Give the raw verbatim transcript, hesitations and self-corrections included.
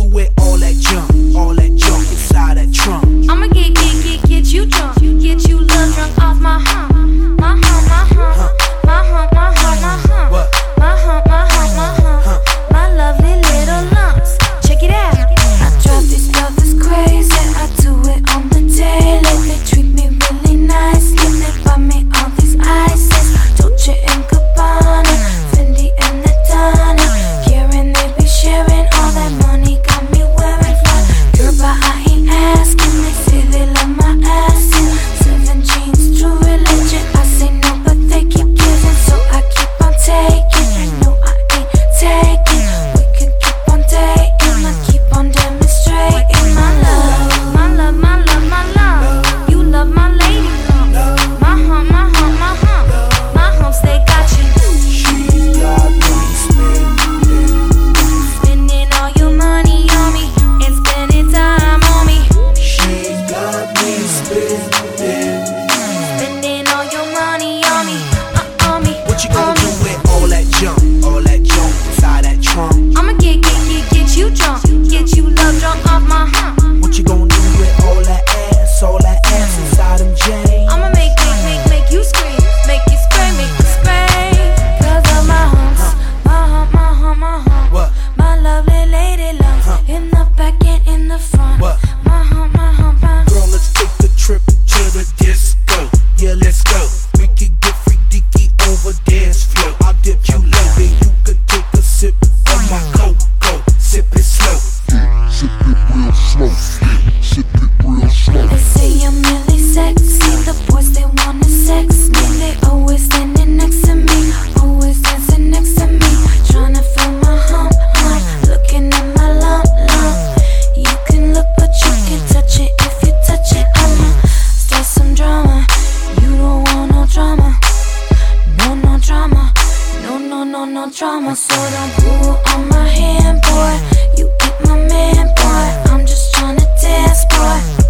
with all that junk, all that junk inside that trunk? I'ma get, get, get, get you drunk, get you love drunk off my hump, my hump, my hump, my hump, my hump, my hump, What? my hump, my hump, my hump, my lovely little lumps. Check it out. I drive these brothers crazy. I do it on the daily. They treat me really nicely. They buy me all these ices, Dolce and Gabbana, Fendi and Nadana. Karen, they be sharing all that money, got me wearing fly. Girl, but I ain't asking. They say they love my ass. Seven jeans, true religion. I say no, but they keep giving, so I keep on taking. No, I ain't taking. We can keep on dating. I keep on demonstrating my love. My love, my love, my love. You love my lady lump. My hump, my hump, my hump. My humps, they got you. She got me spending. Spending all your money on me and spending time on me. She got me spending. Spending all your money on me, uh, on me. What you gonna on do me. with all that junk, all that junk inside that trunk? I'ma get, get, get, get you drunk, get you love drunk off my hump. What you gonna do with all that ass, all that ass inside them J's? I'ma make, make, make, make you scream, make you scream, make you scream. Cause of my humps, my hump, my hump, my hump. What? My lovely lady lumps, Huh. in the back and in the front. What? My hump, my hump, my hump. Girl, let's take the trip to the disco. Yeah, let's go. We can get free dicky over dance floor. I'll dip you low, then you can take a sip of my cocoa. Sip it slow. Sip it real slow. Sip it real slow. They say I'm really sexy. The boys, they wanna sex me. They always standing next to me, always dancing next to me, tryna feel my hump, hump, looking at my lump, lump. You can look, but you can touch it if you touch it. I'ma start some drama. You don't want no drama, no, no drama, no, no, no, no drama. So don't pull on my hand, boy. You ain't my man, boy. I'm just tryna dance, boy.